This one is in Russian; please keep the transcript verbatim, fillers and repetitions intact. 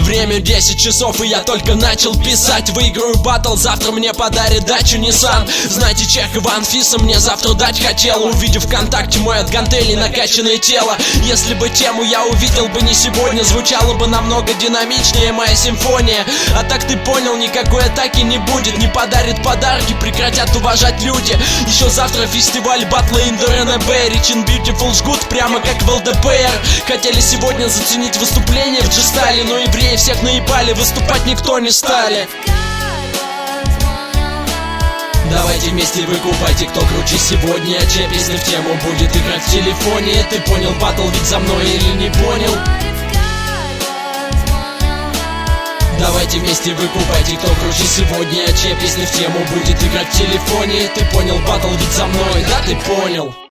Время десять часов, и я только начал писать. Выиграю батл, завтра мне подарит дачу Nissan. Знаете, Чех и Анфиса мне завтра дать хотела, увидев ВКонтакте мой от гантелей накачанное тело. Если бы тему я увидел бы не сегодня, звучало бы намного динамичнее моя симфония. А так ты понял, никакой атаки не будет. Не подарит подарки, прекратят уважать люди. Еще завтра фестиваль батла in the эн бэ. Rich and Beautiful жгут прямо как в эл дэ пэ эр. Хотели сегодня заценить выступление в G-стайле, но евреи всех наебали, выступать никто не стали. Давайте вместе выкупайте, кто круче сегодня. Чья песня в тему будет играть в телефоне. Ты понял батл ведь за мной или не понял? Давайте вместе выкупайте, кто круче сегодня. Чья песня в тему будет играть в телефоне. Ты понял батл ведь за мной, да ты понял?